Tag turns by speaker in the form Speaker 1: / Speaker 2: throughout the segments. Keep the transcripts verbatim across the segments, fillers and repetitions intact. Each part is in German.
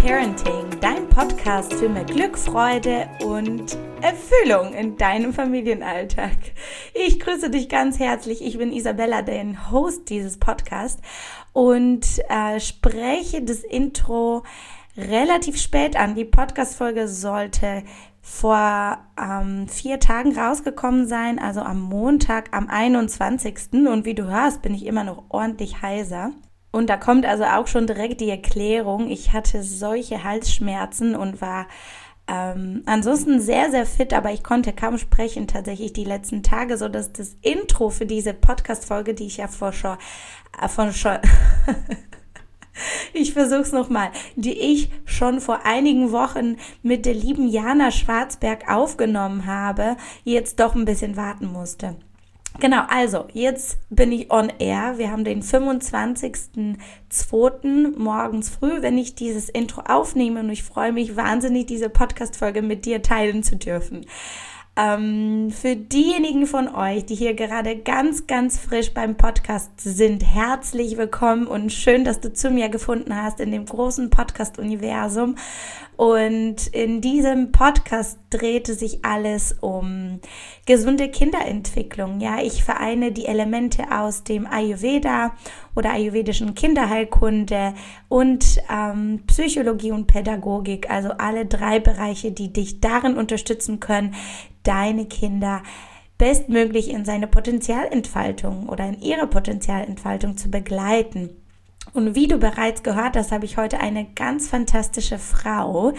Speaker 1: Parenting, dein Podcast für mehr Glück, Freude und Erfüllung in deinem Familienalltag. Ich grüße dich ganz herzlich. Ich bin Isabella, dein Host dieses Podcasts und äh, spreche das Intro relativ spät an. Die Podcast-Folge sollte vor ähm, vier Tagen rausgekommen sein, also am Montag, am einundzwanzigsten Und wie du hörst, bin ich immer noch ordentlich heiser. Und da kommt also auch schon direkt die Erklärung. Ich hatte solche Halsschmerzen und war ähm, ansonsten sehr, sehr fit, aber ich konnte kaum sprechen tatsächlich die letzten Tage, sodass das Intro für diese Podcast-Folge, die ich ja vor schon, äh, von schon ich versuch's nochmal, die ich schon vor einigen Wochen mit der lieben Jana Schwarzberg aufgenommen habe, jetzt doch ein bisschen warten musste. Genau, also jetzt bin ich on air. Wir haben den fünfundzwanzigsten zweiten morgens früh, wenn ich dieses Intro aufnehme, und ich freue mich wahnsinnig, diese Podcast-Folge mit dir teilen zu dürfen. Ähm, für diejenigen von euch, die hier gerade ganz, ganz frisch beim Podcast sind, herzlich willkommen und schön, dass du zu mir gefunden hast in dem großen Podcast-Universum. Und in diesem Podcast drehte sich alles um gesunde Kinderentwicklung. Ja, ich vereine die Elemente aus dem Ayurveda oder ayurvedischen Kinderheilkunde und ähm, Psychologie und Pädagogik, also alle drei Bereiche, die dich darin unterstützen können, deine Kinder bestmöglich in seine Potenzialentfaltung oder in ihre Potenzialentfaltung zu begleiten. Und wie du bereits gehört hast, habe ich heute eine ganz fantastische Frau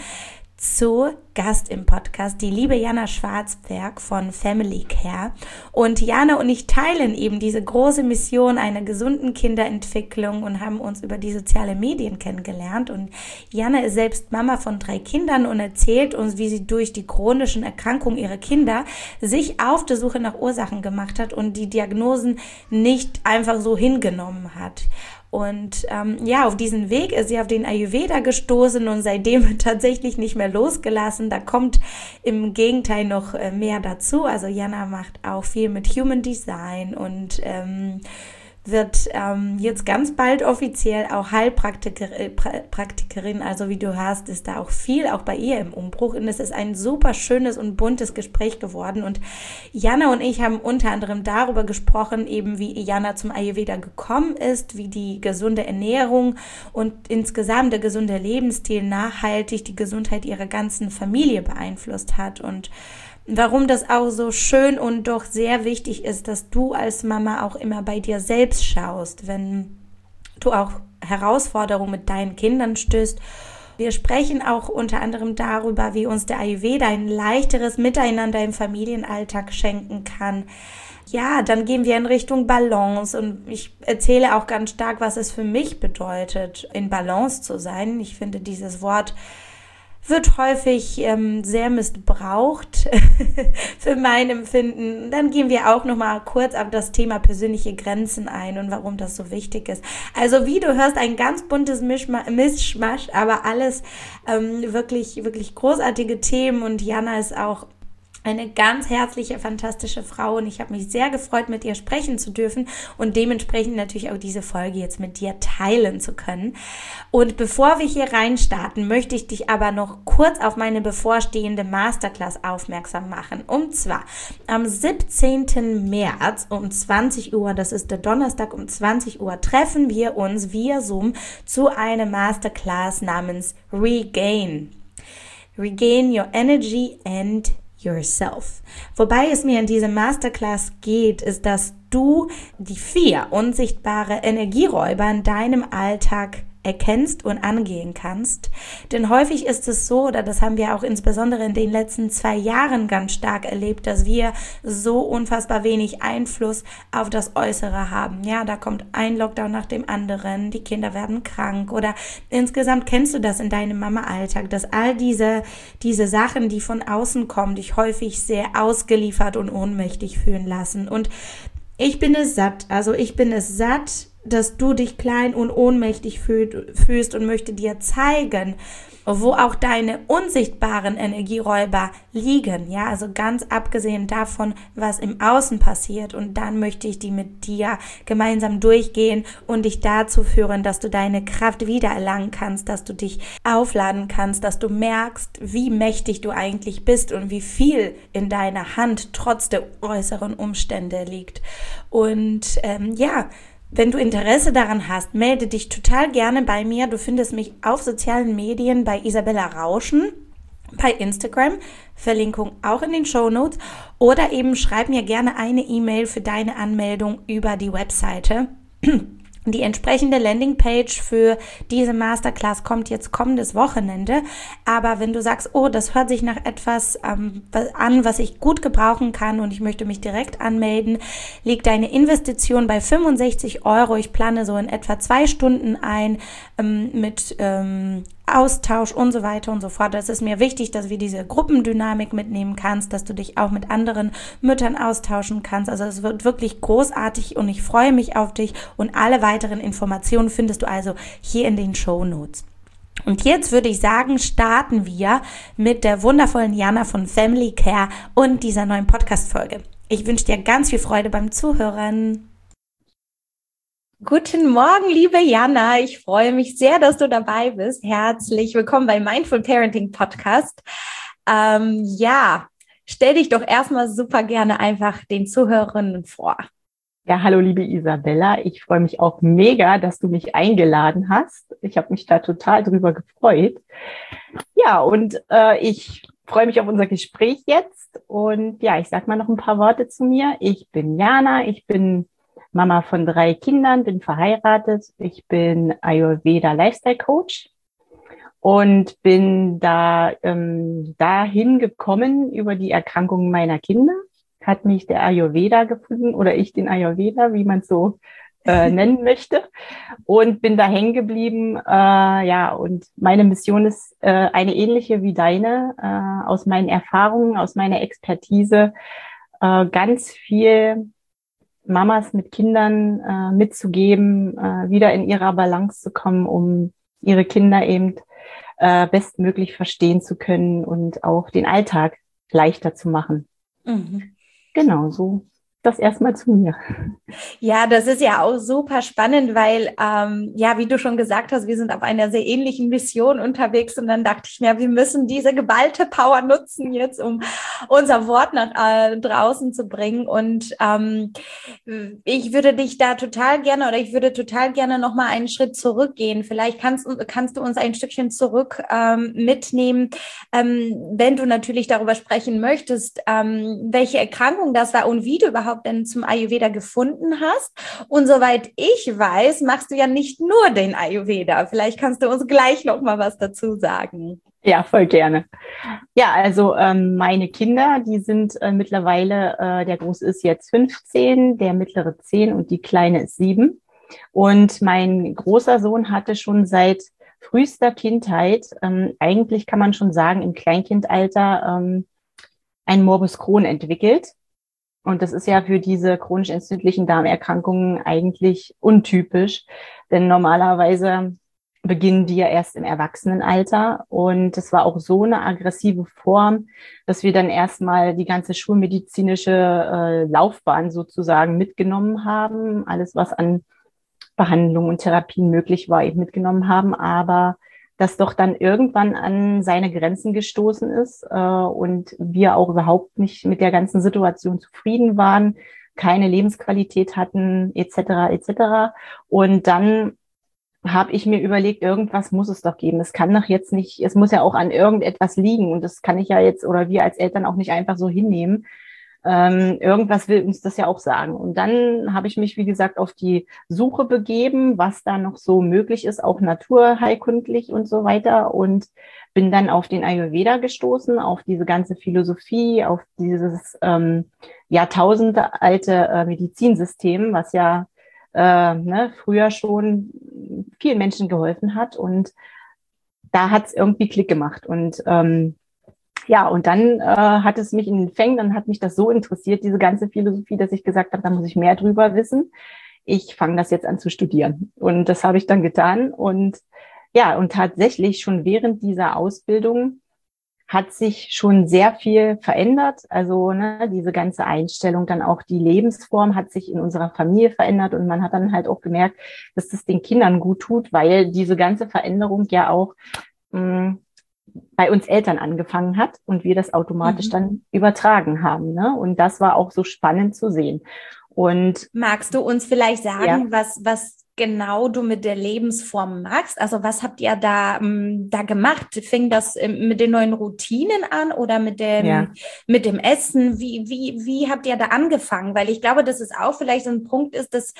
Speaker 1: zu Gast im Podcast, die liebe Jana Schwarzberg von Family Care. Und Jana und ich teilen eben diese große Mission einer gesunden Kinderentwicklung und haben uns über die sozialen Medien kennengelernt. Und Jana ist selbst Mama von drei Kindern und erzählt uns, wie sie durch die chronischen Erkrankungen ihrer Kinder sich auf der Suche nach Ursachen gemacht hat und die Diagnosen nicht einfach so hingenommen hat. Und ähm, ja, auf diesen Weg ist sie auf den Ayurveda gestoßen und seitdem tatsächlich nicht mehr losgelassen. Da kommt im Gegenteil noch äh, mehr dazu. Also Jana macht auch viel mit Human Design und ähm, wird ähm, jetzt ganz bald offiziell auch Heilpraktikerin. Äh, Praktikerin. Also wie du hörst, ist da auch viel auch bei ihr im Umbruch. Und es ist ein super schönes und buntes Gespräch geworden. Und Jana und ich haben unter anderem darüber gesprochen, eben wie Jana zum Ayurveda gekommen ist, wie die gesunde Ernährung und insgesamt der gesunde Lebensstil nachhaltig die Gesundheit ihrer ganzen Familie beeinflusst hat und warum das auch so schön und doch sehr wichtig ist, dass du als Mama auch immer bei dir selbst schaust, wenn du auch Herausforderungen mit deinen Kindern stößt. Wir sprechen auch unter anderem darüber, wie uns der Ayurveda ein leichteres Miteinander im Familienalltag schenken kann. Ja, dann gehen wir in Richtung Balance und ich erzähle auch ganz stark, was es für mich bedeutet, in Balance zu sein. Ich finde, dieses Wort wird häufig ähm, sehr missbraucht für mein Empfinden. Dann gehen wir auch nochmal kurz auf das Thema persönliche Grenzen ein und warum das so wichtig ist. Also wie du hörst, ein ganz buntes Mischma- Mischmasch, aber alles ähm, wirklich, wirklich großartige Themen und Jana ist auch eine ganz herzliche, fantastische Frau und ich habe mich sehr gefreut, mit ihr sprechen zu dürfen und dementsprechend natürlich auch diese Folge jetzt mit dir teilen zu können. Und bevor wir hier reinstarten, möchte ich dich aber noch kurz auf meine bevorstehende Masterclass aufmerksam machen. Und zwar am siebzehnten März um zwanzig Uhr, das ist der Donnerstag um zwanzig Uhr, treffen wir uns via Zoom zu einer Masterclass namens Regain. Regain your energy and yourself. Wobei es mir in diesem Masterclass geht, ist, dass du die vier unsichtbare Energieräuber in deinem Alltag erkennst und angehen kannst. Denn häufig ist es so, oder das haben wir auch insbesondere in den letzten zwei Jahren ganz stark erlebt, dass wir so unfassbar wenig Einfluss auf das Äußere haben. Ja, da kommt ein Lockdown nach dem anderen, die Kinder werden krank oder insgesamt kennst du das in deinem Mama-Alltag, dass all diese, diese Sachen, die von außen kommen, dich häufig sehr ausgeliefert und ohnmächtig fühlen lassen. Und ich bin es satt, also ich bin es satt, dass du dich klein und ohnmächtig fühlst und möchte dir zeigen, wo auch deine unsichtbaren Energieräuber liegen, ja, also ganz abgesehen davon, was im Außen passiert. Und dann möchte ich die mit dir gemeinsam durchgehen und dich dazu führen, dass du deine Kraft wiedererlangen kannst, dass du dich aufladen kannst, dass du merkst, wie mächtig du eigentlich bist und wie viel in deiner Hand trotz der äußeren Umstände liegt. Und ähm, ja, wenn du Interesse daran hast, melde dich total gerne bei mir. Du findest mich auf sozialen Medien bei Isabella Rauschen, bei Instagram, Verlinkung auch in den Shownotes, oder eben schreib mir gerne eine E-Mail für deine Anmeldung über die Webseite. Die entsprechende Landingpage für diese Masterclass kommt jetzt kommendes Wochenende. Aber wenn du sagst, oh, das hört sich nach etwas ähm, an, was ich gut gebrauchen kann und ich möchte mich direkt anmelden, liegt deine Investition bei fünfundsechzig Euro. Ich plane so in etwa zwei Stunden ein ähm, mit ähm, Austausch und so weiter und so fort. Es ist mir wichtig, dass wir diese Gruppendynamik mitnehmen kannst, dass du dich auch mit anderen Müttern austauschen kannst. Also es wird wirklich großartig und ich freue mich auf dich und alle weiteren Informationen findest du also hier in den Shownotes. Und jetzt würde ich sagen, starten wir mit der wundervollen Jana von Family Care und dieser neuen Podcast-Folge. Ich wünsche dir ganz viel Freude beim Zuhören. Guten Morgen, liebe Jana. Ich freue mich sehr, dass du dabei bist. Herzlich willkommen bei Mindful Parenting Podcast. Ähm, ja, stell dich doch erstmal super gerne einfach den Zuhörerinnen vor.
Speaker 2: Ja, hallo, liebe Isabella. Ich freue mich auch mega, dass du mich eingeladen hast. Ich habe mich da total drüber gefreut. Ja, und äh, ich freue mich auf unser Gespräch jetzt. Und ja, ich sag mal noch ein paar Worte zu mir. Ich bin Jana. Ich bin Mama von drei Kindern, bin verheiratet. Ich bin Ayurveda Lifestyle Coach und bin da ähm, dahin gekommen über die Erkrankungen meiner Kinder. Hat mich der Ayurveda gefunden oder ich den Ayurveda, wie man es so äh, nennen möchte, und bin da hängen geblieben. Äh, ja, und meine Mission ist äh, eine ähnliche wie deine, äh, aus meinen Erfahrungen, aus meiner Expertise, äh, ganz viel Mamas mit Kindern äh, mitzugeben, äh, wieder in ihrer Balance zu kommen, um ihre Kinder eben äh, bestmöglich verstehen zu können und auch den Alltag leichter zu machen.
Speaker 1: Mhm.
Speaker 2: Genau, so das erstmal zu mir.
Speaker 1: Ja, das ist ja auch super spannend, weil, ähm, ja, wie du schon gesagt hast, wir sind auf einer sehr ähnlichen Mission unterwegs und dann dachte ich mir, wir müssen diese geballte Power nutzen jetzt, um unser Wort nach äh, draußen zu bringen und ähm, ich würde dich da total gerne oder ich würde total gerne nochmal einen Schritt zurückgehen. Vielleicht kannst, kannst du uns ein Stückchen zurück ähm, mitnehmen, ähm, wenn du natürlich darüber sprechen möchtest, ähm, welche Erkrankung das war und wie du überhaupt denn zum Ayurveda gefunden hast. Und soweit ich weiß, machst du ja nicht nur den Ayurveda. Vielleicht kannst du uns gleich noch mal was dazu sagen.
Speaker 2: Ja, voll gerne. Ja, also ähm, meine Kinder, die sind äh, mittlerweile, äh, der Große ist jetzt fünfzehn, der mittlere zehn und die Kleine ist sieben. Und mein großer Sohn hatte schon seit frühester Kindheit, ähm, eigentlich kann man schon sagen im Kleinkindalter, ähm, ein Morbus Crohn entwickelt. Und das ist ja für diese chronisch entzündlichen Darmerkrankungen eigentlich untypisch, denn normalerweise beginnen die ja erst im Erwachsenenalter. Und das war auch so eine aggressive Form, dass wir dann erstmal die ganze schulmedizinische äh, Laufbahn sozusagen mitgenommen haben. Alles, was an Behandlung und Therapien möglich war, eben mitgenommen haben. Aber das doch dann irgendwann an seine Grenzen gestoßen ist äh, und wir auch überhaupt nicht mit der ganzen Situation zufrieden waren, keine Lebensqualität hatten, et cetera et cetera. Und dann habe ich mir überlegt, irgendwas muss es doch geben. Es kann doch jetzt nicht, es muss ja auch an irgendetwas liegen und das kann ich ja jetzt oder wir als Eltern auch nicht einfach so hinnehmen. Ähm, irgendwas will uns das ja auch sagen. Und dann habe ich mich, wie gesagt, auf die Suche begeben, was da noch so möglich ist, auch naturheilkundlich und so weiter. Und bin dann auf den Ayurveda gestoßen, auf diese ganze Philosophie, auf dieses ähm, jahrtausendealte äh, Medizinsystem, was ja äh, ne, früher schon vielen Menschen geholfen hat. Und da hat es irgendwie Klick gemacht. Und ähm, Ja, und dann äh, hat es mich in den Fängen, dann hat mich das so interessiert, diese ganze Philosophie, dass ich gesagt habe, da muss ich mehr drüber wissen. Ich fange das jetzt an zu studieren. Und das habe ich dann getan. Und ja, und tatsächlich schon während dieser Ausbildung hat sich schon sehr viel verändert. Also ne, diese ganze Einstellung, dann auch die Lebensform hat sich in unserer Familie verändert und man hat dann halt auch gemerkt, dass das den Kindern gut tut, weil diese ganze Veränderung ja auch mh, bei uns Eltern angefangen hat und wir das automatisch
Speaker 1: Mhm.
Speaker 2: dann übertragen haben. Ne? Und das war auch so spannend zu sehen. Und
Speaker 1: Magst du uns vielleicht
Speaker 2: ja,
Speaker 1: sagen, was, was genau du mit der Lebensform magst? Also was habt ihr da, ähm, da gemacht? Fing das ähm, mit den neuen Routinen an oder mit dem,
Speaker 2: ja,
Speaker 1: mit dem Essen? Wie, wie, wie habt ihr da angefangen? Weil ich glaube, dass es auch vielleicht so ein Punkt ist, dass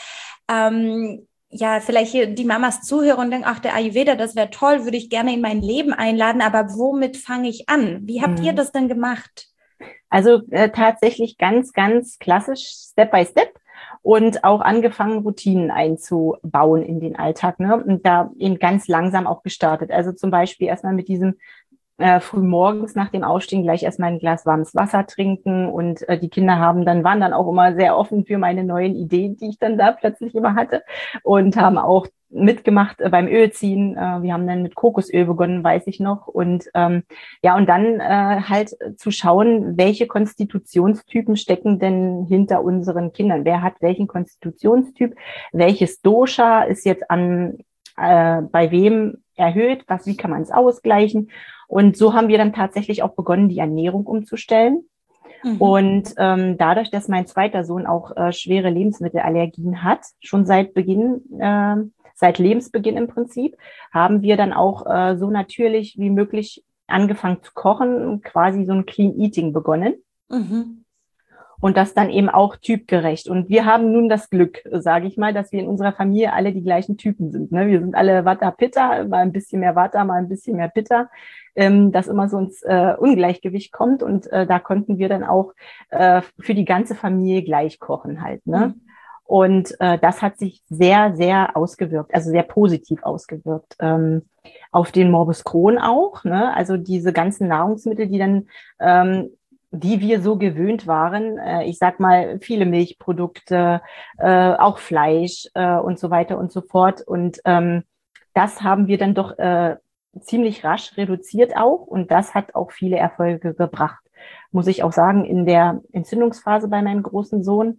Speaker 1: ähm, ja, vielleicht hier die Mamas zuhören und denken, ach, der Ayurveda, das wäre toll, würde ich gerne in mein Leben einladen, aber womit fange ich an? Wie habt ihr
Speaker 2: mhm.
Speaker 1: das denn gemacht?
Speaker 2: Also äh, tatsächlich ganz, ganz klassisch, Step by Step und auch angefangen, Routinen einzubauen in den Alltag, ne? Und da eben ganz langsam auch gestartet. Also zum Beispiel erstmal mit diesem äh, früh morgens nach dem Aufstehen gleich erstmal ein Glas warmes Wasser trinken und äh, die Kinder haben dann, waren dann auch immer sehr offen für meine neuen Ideen, die ich dann da plötzlich immer hatte und haben auch mitgemacht äh, beim Ölziehen. Äh, wir haben dann mit Kokosöl begonnen, weiß ich noch. Und ähm, ja, und dann äh, halt zu schauen, welche Konstitutionstypen stecken denn hinter unseren Kindern? Wer hat welchen Konstitutionstyp? Welches Dosha ist jetzt an äh, bei wem erhöht? Was, wie kann man es ausgleichen? Und so haben wir dann tatsächlich auch begonnen, die Ernährung umzustellen.
Speaker 1: Mhm.
Speaker 2: Und ähm, dadurch, dass mein zweiter Sohn auch äh, schwere Lebensmittelallergien hat, schon seit Beginn, äh, seit Lebensbeginn im Prinzip, haben wir dann auch äh, so natürlich wie möglich angefangen zu kochen und quasi so ein Clean Eating begonnen.
Speaker 1: Mhm.
Speaker 2: Und das dann eben auch typgerecht. Und wir haben nun das Glück, sage ich mal, dass wir in unserer Familie alle die gleichen Typen sind. Ne? Wir sind alle Vata Pitta, mal ein bisschen mehr Vata, mal ein bisschen mehr Pitta, ähm, dass immer so ins äh, Ungleichgewicht kommt. Und äh, da konnten wir dann auch äh, für die ganze Familie gleich kochen halt. Ne?
Speaker 1: Mhm.
Speaker 2: Und äh, das hat sich sehr, sehr ausgewirkt, also sehr positiv ausgewirkt. Ähm, auf den Morbus Crohn auch. Ne? Also diese ganzen Nahrungsmittel, die dann ähm, die wir so gewöhnt waren. Äh, ich sag mal, viele Milchprodukte, äh, auch Fleisch äh, und so weiter und so fort. Und ähm, das haben wir dann doch äh, ziemlich rasch reduziert auch. Und das hat auch viele Erfolge gebracht, muss ich auch sagen, in der Entzündungsphase bei meinem großen Sohn.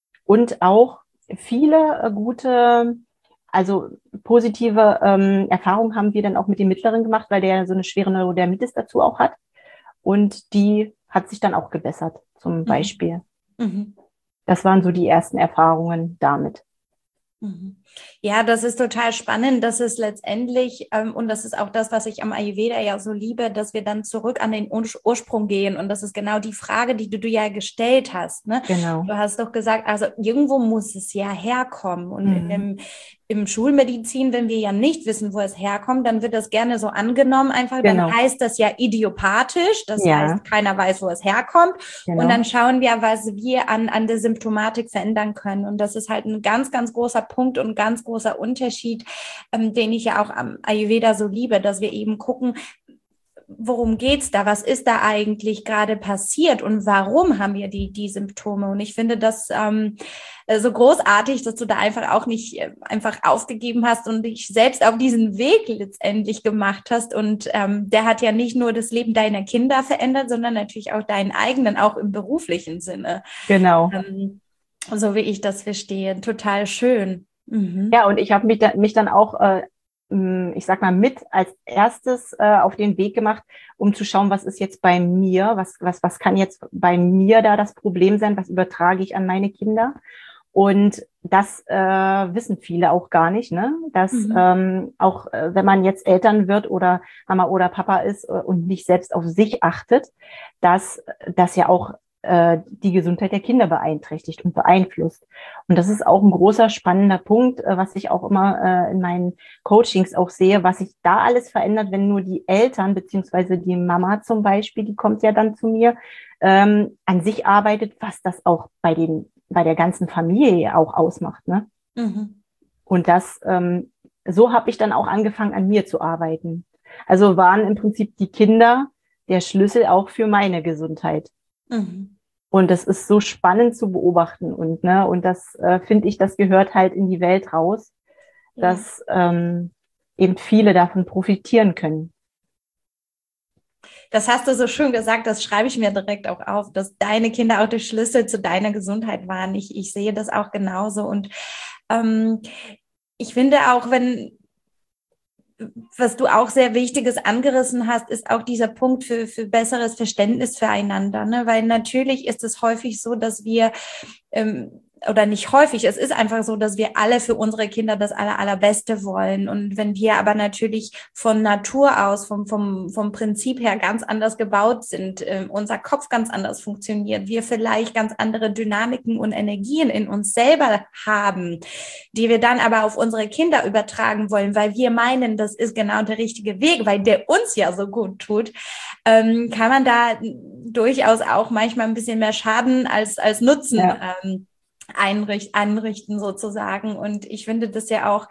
Speaker 2: Und auch viele äh, gute, also positive ähm, Erfahrungen haben wir dann auch mit dem Mittleren gemacht, weil der so eine schwere Neurodermitis dazu auch hat. Und die hat sich dann auch gebessert, zum
Speaker 1: Mhm.
Speaker 2: Beispiel.
Speaker 1: Mhm.
Speaker 2: Das waren so die ersten Erfahrungen damit.
Speaker 1: Mhm. Ja, das ist total spannend, dass es letztendlich, ähm, und das ist auch das, was ich am Ayurveda ja so liebe, dass wir dann zurück an den Ur Ursprung gehen. Und das ist genau die Frage, die du, du ja gestellt hast. Ne?
Speaker 2: Genau.
Speaker 1: Du hast doch gesagt, also irgendwo muss es ja herkommen. Und in
Speaker 2: Mhm.
Speaker 1: dem, im Schulmedizin, wenn wir ja nicht wissen, wo es herkommt, dann wird das gerne so angenommen einfach. Dann
Speaker 2: Genau.
Speaker 1: heißt das ja idiopathisch. Das
Speaker 2: Ja,
Speaker 1: heißt, keiner weiß, wo es herkommt. Und dann
Speaker 2: genau.
Speaker 1: schauen wir, was wir an, an der Symptomatik verändern können. Und das ist halt ein ganz, ganz großer Punkt und ein ganz großer Unterschied, ähm, den ich ja auch am Ayurveda so liebe, dass wir eben gucken, worum geht's da? Was ist da eigentlich gerade passiert und warum haben wir die, die Symptome? Und ich finde das ähm, so großartig, dass du da einfach auch nicht äh, einfach aufgegeben hast und dich selbst auf diesen Weg letztendlich gemacht hast. Und ähm, der hat ja nicht nur das Leben deiner Kinder verändert, sondern natürlich auch deinen eigenen, auch im beruflichen Sinne.
Speaker 2: Genau.
Speaker 1: Ähm, so wie ich das verstehe. Total schön. Mhm.
Speaker 2: Ja, und ich habe mich, da, mich dann auch, äh, mh, ich sag mal, mit als erstes äh, auf den Weg gemacht, um zu schauen, was ist jetzt bei mir, was, was, was kann jetzt bei mir da das Problem sein, was übertrage ich an meine Kinder. Und das äh, wissen viele auch gar nicht, ne? Dass
Speaker 1: Mhm.
Speaker 2: ähm, auch äh, wenn man jetzt Eltern wird oder Mama oder Papa ist äh, und nicht selbst auf sich achtet, dass das ja auch äh, die Gesundheit der Kinder beeinträchtigt und beeinflusst. Und das ist auch ein großer, spannender Punkt, äh, was ich auch immer äh, in meinen Coachings auch sehe, was sich da alles verändert, wenn nur die Eltern beziehungsweise die Mama zum Beispiel, die kommt ja dann zu mir, ähm, an sich arbeitet, was das auch bei den bei der ganzen Familie auch ausmacht, ne?
Speaker 1: Mhm.
Speaker 2: Und das, ähm, so habe ich dann auch angefangen, an mir zu arbeiten. Also waren im Prinzip die Kinder der Schlüssel auch für meine Gesundheit.
Speaker 1: Mhm.
Speaker 2: Und das ist so spannend zu beobachten und ne, und das äh, finde ich, das gehört halt in die Welt raus,
Speaker 1: Ja.
Speaker 2: dass ähm, eben viele davon profitieren können.
Speaker 1: Das hast du so schön gesagt, das schreibe ich mir direkt auch auf, dass deine Kinder auch der Schlüssel zu deiner Gesundheit waren. Ich, ich sehe das auch genauso. Und ähm, ich finde auch, wenn, was du auch sehr Wichtiges angerissen hast, ist auch dieser Punkt für, für besseres Verständnis füreinander. Ne? Weil natürlich ist es häufig so, dass wir ähm, oder nicht häufig, es ist einfach so, dass wir alle für unsere Kinder das aller, allerbeste wollen. Und wenn wir aber natürlich von Natur aus, vom, vom, vom Prinzip her ganz anders gebaut sind, äh, unser Kopf ganz anders funktioniert, wir vielleicht ganz andere Dynamiken und Energien in uns selber haben, die wir dann aber auf unsere Kinder übertragen wollen, weil wir meinen, das ist genau der richtige Weg, weil der uns ja so gut tut, ähm, kann man da durchaus auch manchmal ein bisschen mehr Schaden als, als Nutzen ja. ähm, Einricht, anrichten sozusagen. Und ich finde das ja auch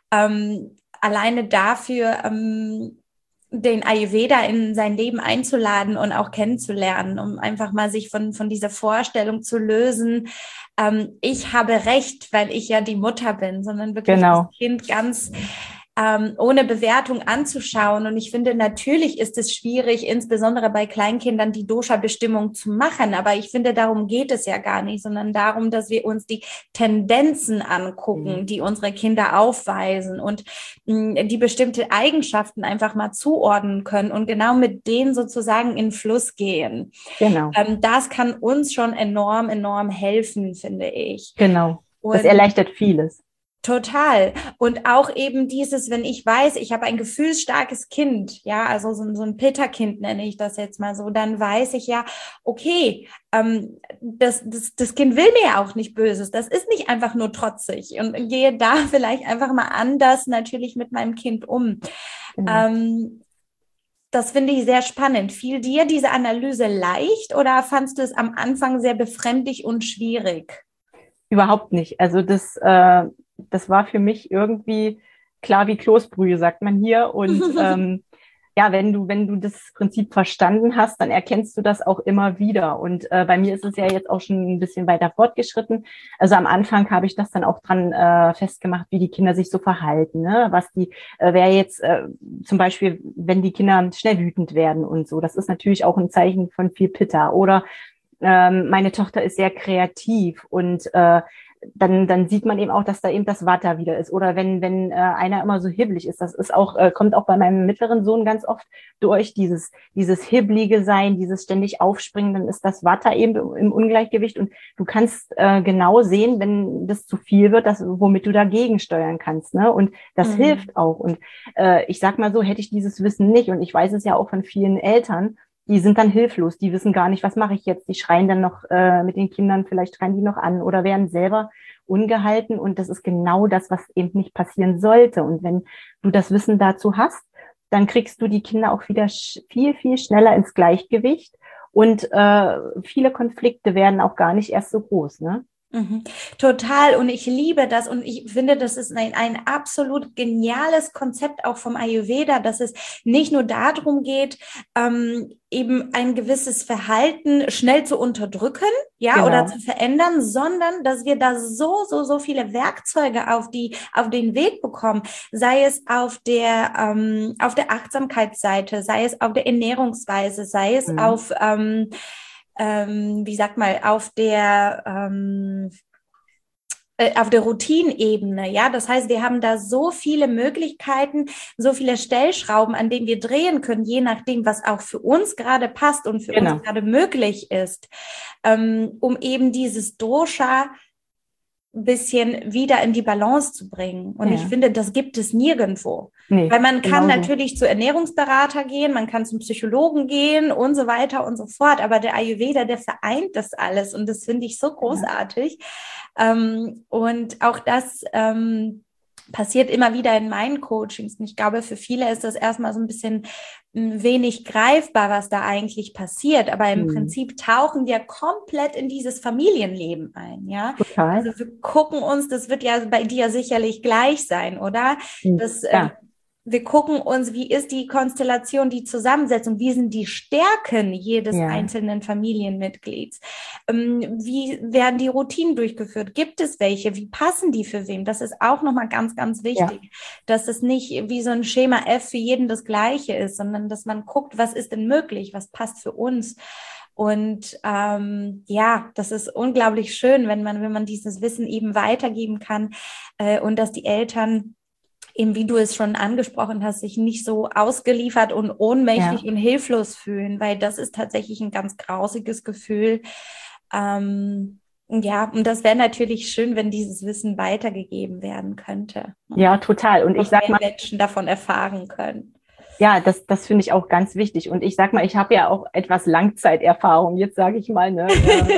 Speaker 1: ähm, alleine dafür, ähm, den Ayurveda in sein Leben einzuladen und auch kennenzulernen, um einfach mal sich von, von dieser Vorstellung zu lösen, ähm, ich habe Recht, weil ich ja die Mutter bin, sondern wirklich
Speaker 2: genau.
Speaker 1: das Kind ganz Ähm, ohne Bewertung anzuschauen. Und ich finde, natürlich ist es schwierig, insbesondere bei Kleinkindern, die Dosha-Bestimmung zu machen. Aber ich finde, darum geht es ja gar nicht, sondern darum, dass wir uns die Tendenzen angucken, mhm. die unsere Kinder aufweisen und mh, die bestimmte Eigenschaften einfach mal zuordnen können und genau mit denen sozusagen in Fluss gehen.
Speaker 2: Genau.
Speaker 1: Ähm, das kann uns schon enorm, enorm helfen, finde ich.
Speaker 2: Genau. Das
Speaker 1: und
Speaker 2: erleichtert vieles.
Speaker 1: Total. Und auch eben dieses, wenn ich weiß, ich habe ein gefühlsstarkes Kind, ja, also so, so ein Peterkind nenne ich das jetzt mal so, dann weiß ich ja, okay, ähm, das, das, das Kind will mir ja auch nicht Böses, das ist nicht einfach nur trotzig und gehe da vielleicht einfach mal anders natürlich mit meinem Kind um. Mhm. Ähm, das finde ich sehr spannend. Fiel dir diese Analyse leicht oder fandst du es am Anfang sehr befremdlich und schwierig?
Speaker 2: Überhaupt nicht. Also das, äh, das war für mich irgendwie klar wie Kloßbrühe, sagt man hier. Und ähm, ja, wenn du, wenn du das Prinzip verstanden hast, dann erkennst du das auch immer wieder. Und äh, bei mir ist es ja jetzt auch schon ein bisschen weiter fortgeschritten. Also am Anfang habe ich das dann auch dran äh, festgemacht, wie die Kinder sich so verhalten. Ne? Was die, äh, wer jetzt äh, zum Beispiel, wenn die Kinder schnell wütend werden und so, das ist natürlich auch ein Zeichen von viel Pitta. Oder ähm, meine Tochter ist sehr kreativ und äh, dann, dann sieht man eben auch, dass da eben das Vata wieder ist. Oder wenn, wenn äh, einer immer so hibbelig ist, das ist auch, äh, kommt auch bei meinem mittleren Sohn ganz oft durch, dieses, dieses hibbelige Sein, dieses ständig Aufspringen, dann ist das Vata eben im Ungleichgewicht und du kannst äh, genau sehen, wenn das zu viel wird, das, womit du dagegen steuern kannst, ne? Und das mhm. hilft auch. Und äh, ich sag mal so, hätte ich dieses Wissen nicht, und ich weiß es ja auch von vielen Eltern, die sind dann hilflos, die wissen gar nicht, was mache ich jetzt, die schreien dann noch äh, mit den Kindern, vielleicht schreien die noch an oder werden selber ungehalten, und das ist genau das, was eben nicht passieren sollte. Und wenn du das Wissen dazu hast, dann kriegst du die Kinder auch wieder viel, viel schneller ins Gleichgewicht, und äh, viele Konflikte werden auch gar nicht erst so groß, ne?
Speaker 1: Mhm. Total, und ich liebe das, und ich finde, das ist ein, ein absolut geniales Konzept auch vom Ayurveda, dass es nicht nur darum geht, ähm, eben ein gewisses Verhalten schnell zu unterdrücken, ja, genau. oder zu verändern, sondern dass wir da so, so, so viele Werkzeuge auf die, auf den Weg bekommen, sei es auf der, ähm, auf der Achtsamkeitsseite, sei es auf der Ernährungsweise, sei es mhm. auf, ähm, Ähm, wie sagt man, auf der ähm, äh, auf der Routinebene, ja, das heißt, wir haben da so viele Möglichkeiten, so viele Stellschrauben, an denen wir drehen können, je nachdem, was auch für uns gerade passt und für genau. uns gerade möglich ist, ähm, um eben dieses Dosha ein bisschen wieder in die Balance zu bringen. Und ja. ich finde, das gibt es nirgendwo. Nee, weil man kann genau natürlich so. zu Ernährungsberater gehen, man kann zum Psychologen gehen und so weiter und so fort. Aber der Ayurveda, der vereint das alles. Und das finde ich so großartig. Ja. Ähm, und auch das ähm, passiert immer wieder in meinen Coachings. Und ich glaube, für viele ist das erstmal so ein bisschen wenig greifbar, was da eigentlich passiert. Aber im mhm. Prinzip tauchen wir komplett in dieses Familienleben ein, ja.
Speaker 2: Total.
Speaker 1: Also wir gucken uns, das wird ja bei dir sicherlich gleich sein, oder? Das,
Speaker 2: ja.
Speaker 1: Wir gucken uns, wie ist die Konstellation, die Zusammensetzung, wie sind die Stärken jedes
Speaker 2: Ja.
Speaker 1: einzelnen Familienmitglieds, ähm, wie werden die Routinen durchgeführt, gibt es welche, wie passen die für wen? Das ist auch nochmal ganz, ganz wichtig, ja. Dass es nicht wie so ein Schema F für jeden das Gleiche ist, sondern dass man guckt, was ist denn möglich, was passt für uns. Und ähm, ja, das ist unglaublich schön, wenn man, wenn man dieses Wissen eben weitergeben kann äh, und dass die Eltern eben, wie du es schon angesprochen hast, sich nicht so ausgeliefert und ohnmächtig ja. und hilflos fühlen, weil das ist tatsächlich ein ganz grausiges Gefühl. Ähm, ja, und das wäre natürlich schön, wenn dieses Wissen weitergegeben werden könnte.
Speaker 2: Ja, total. Und ich sag mal,
Speaker 1: Menschen davon erfahren können.
Speaker 2: Ja, das, das finde ich auch ganz wichtig. Und ich sag mal, ich habe ja auch etwas Langzeiterfahrung. Jetzt sage ich mal, ne,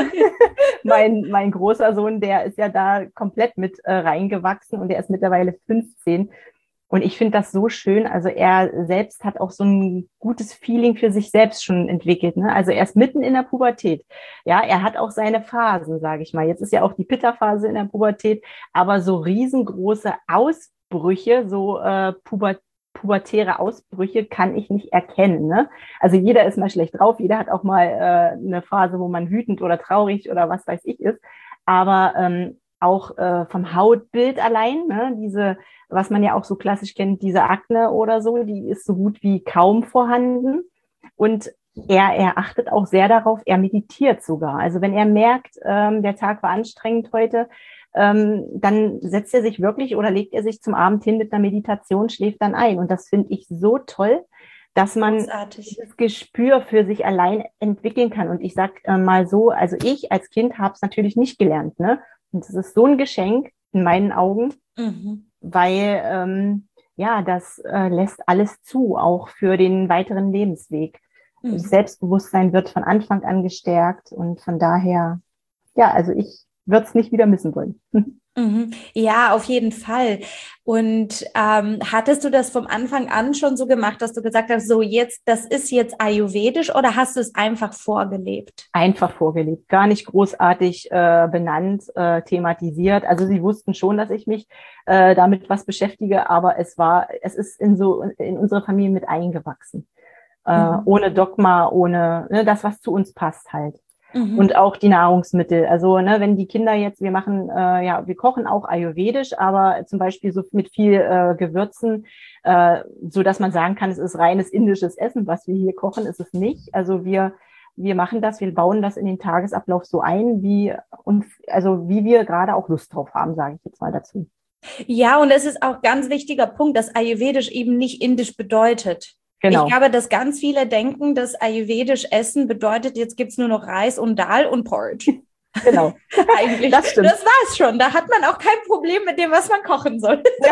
Speaker 2: mein, mein großer Sohn, der ist ja da komplett mit äh, reingewachsen und der ist mittlerweile fünfzehn. Und ich finde das so schön. Also er selbst hat auch so ein gutes Feeling für sich selbst schon entwickelt. Ne? Also er ist mitten in der Pubertät. Ja, er hat auch seine Phasen, sage ich mal. Jetzt ist ja auch die Pitta-Phase in der Pubertät, aber so riesengroße Ausbrüche, so äh, Pubertät, pubertäre Ausbrüche kann ich nicht erkennen. Ne? Also jeder ist mal schlecht drauf, jeder hat auch mal äh, eine Phase, wo man wütend oder traurig oder was weiß ich ist. Aber ähm, auch äh, vom Hautbild allein, ne? diese, was man ja auch so klassisch kennt, diese Akne oder so, die ist so gut wie kaum vorhanden. Und er, er achtet auch sehr darauf, er meditiert sogar. Also wenn er merkt, ähm, der Tag war anstrengend heute, Ähm, dann setzt er sich wirklich oder legt er sich zum Abend hin mit einer Meditation, schläft dann ein. Und das finde ich so toll, dass man
Speaker 1: Großartig.
Speaker 2: Das Gespür für sich allein entwickeln kann. Und ich sag äh, mal so, also ich als Kind habe es natürlich nicht gelernt, ne? Und das ist so ein Geschenk in meinen Augen, mhm. weil ähm, ja, das äh, lässt alles zu, auch für den weiteren Lebensweg. Mhm. Selbstbewusstsein wird von Anfang an gestärkt und von daher, ja, also ich würde es nicht wieder missen wollen.
Speaker 1: Mhm. Ja, auf jeden Fall. Und ähm, hattest du das vom Anfang an schon so gemacht, dass du gesagt hast, so jetzt, das ist jetzt ayurvedisch, oder hast du es einfach vorgelebt?
Speaker 2: Einfach vorgelebt, gar nicht großartig äh, benannt, äh, thematisiert. Also sie wussten schon, dass ich mich äh, damit was beschäftige, aber es war, es ist in so in unsere Familie mit eingewachsen, äh, mhm. ohne Dogma, ohne ne, das, was zu uns passt halt. Mhm. Und auch die Nahrungsmittel. Also, ne, wenn die Kinder jetzt, wir machen, äh, ja, wir kochen auch ayurvedisch, aber zum Beispiel so mit viel äh, Gewürzen, äh, so dass man sagen kann, es ist reines indisches Essen, was wir hier kochen, ist es nicht. Also wir, wir machen das, wir bauen das in den Tagesablauf so ein, wie und also wie wir gerade auch Lust drauf haben, sage ich jetzt mal dazu.
Speaker 1: Ja, und es ist auch ganz wichtiger Punkt, dass ayurvedisch eben nicht indisch bedeutet. Genau. Ich glaube, dass ganz viele denken, dass ayurvedisch Essen bedeutet, jetzt gibt's nur noch Reis und Dal und Porridge.
Speaker 2: Genau.
Speaker 1: Eigentlich. Das stimmt. Das war's schon. Da hat man auch kein Problem mit dem, was man kochen soll.
Speaker 2: Ja.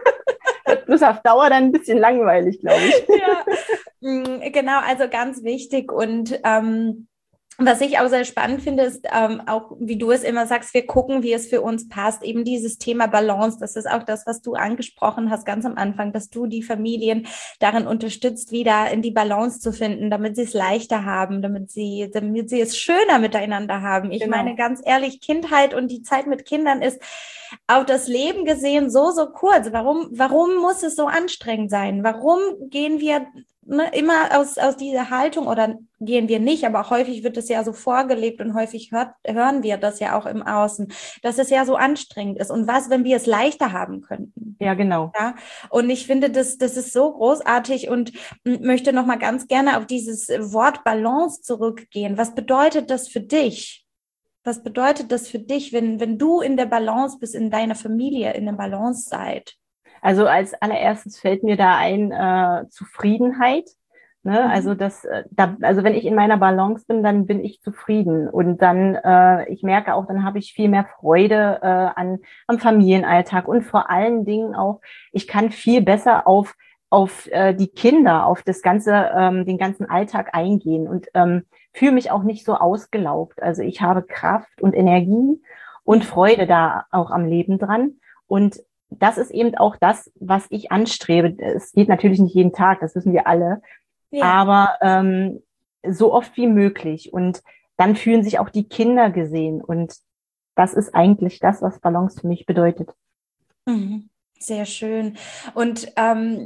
Speaker 2: Das ist auf Dauer dann ein bisschen langweilig, glaube ich.
Speaker 1: Ja, genau. Also ganz wichtig. Und ähm, was ich auch sehr spannend finde, ist ähm, auch, wie du es immer sagst, wir gucken, wie es für uns passt. Eben dieses Thema Balance, das ist auch das, was du angesprochen hast ganz am Anfang, dass du die Familien darin unterstützt, wieder in die Balance zu finden, damit sie es leichter haben, damit sie, damit sie es schöner miteinander haben. Ich genau. meine, ganz ehrlich, Kindheit und die Zeit mit Kindern ist auf das Leben gesehen so, so kurz. Warum, warum muss es so anstrengend sein? Warum gehen wir ne, immer aus, aus dieser Haltung, oder gehen wir nicht, aber häufig wird es ja so vorgelebt und häufig hört, hören wir das ja auch im Außen, dass es ja so anstrengend ist. Und was, wenn wir es leichter haben könnten?
Speaker 2: Ja, genau.
Speaker 1: Ja, und ich finde, das, das ist so großartig und möchte noch mal ganz gerne auf dieses Wort Balance zurückgehen. Was bedeutet das für dich? Was bedeutet das für dich, wenn, wenn du in der Balance bist, in deiner Familie, in der Balance seid?
Speaker 2: Also als allererstes fällt mir da ein äh, Zufriedenheit. Ne? Mhm. Also das, da, also wenn ich in meiner Balance bin, dann bin ich zufrieden und dann, äh, ich merke auch, dann habe ich viel mehr Freude äh, an am Familienalltag und vor allen Dingen auch, ich kann viel besser auf auf äh, die Kinder, auf das ganze, ähm, den ganzen Alltag eingehen und ähm, fühle mich auch nicht so ausgelaugt. Also ich habe Kraft und Energie und Freude da auch am Leben dran. Und das ist eben auch das, was ich anstrebe. Es geht natürlich nicht jeden Tag, das wissen wir alle, ja. aber ähm, so oft wie möglich. Und dann fühlen sich auch die Kinder gesehen. Und das ist eigentlich das, was Balance für mich bedeutet.
Speaker 1: Mhm. Sehr schön. Und ähm,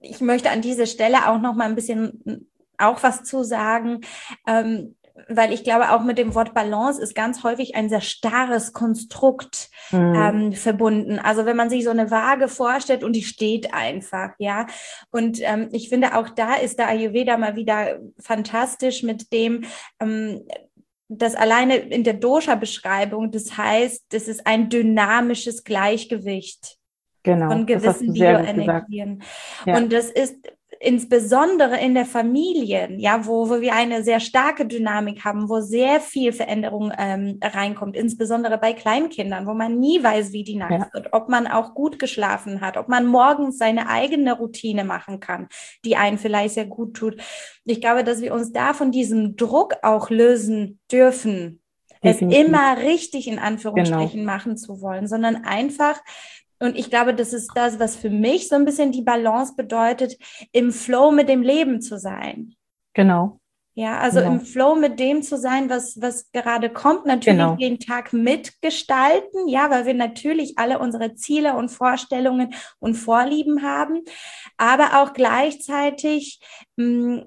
Speaker 1: ich möchte an dieser Stelle auch noch mal ein bisschen auch was zu sagen, ähm, weil ich glaube, auch mit dem Wort Balance ist ganz häufig ein sehr starres Konstrukt
Speaker 2: Mhm.
Speaker 1: ähm, verbunden. Also wenn man sich so eine Waage vorstellt und die steht einfach, ja. Und ähm, ich finde, auch da ist der Ayurveda mal wieder fantastisch mit dem, ähm, das alleine in der Dosha-Beschreibung, das heißt, das ist ein dynamisches Gleichgewicht
Speaker 2: Genau,
Speaker 1: von
Speaker 2: das hast du
Speaker 1: gewissen
Speaker 2: sehr gut gesagt.
Speaker 1: Bioenergien.
Speaker 2: Ja.
Speaker 1: Und das ist insbesondere in der Familie, ja, wo, wo wir eine sehr starke Dynamik haben, wo sehr viel Veränderung ähm, reinkommt, insbesondere bei Kleinkindern, wo man nie weiß, wie die Nacht
Speaker 2: Ja.
Speaker 1: wird, ob man auch gut geschlafen hat, ob man morgens seine eigene Routine machen kann, die einen vielleicht sehr gut tut. Ich glaube, dass wir uns da von diesem Druck auch lösen dürfen,
Speaker 2: Definitiv.
Speaker 1: es immer richtig in
Speaker 2: Genau.
Speaker 1: Anführungsstrichen machen zu wollen, sondern einfach. Und ich glaube, das ist das, was für mich so ein bisschen die Balance bedeutet, im Flow mit dem Leben zu sein.
Speaker 2: Genau.
Speaker 1: Ja, also
Speaker 2: Genau.
Speaker 1: im Flow mit dem zu sein, was, was gerade kommt, natürlich
Speaker 2: Genau.
Speaker 1: den Tag mitgestalten, ja, weil wir natürlich alle unsere Ziele und Vorstellungen und Vorlieben haben, aber auch gleichzeitig mh,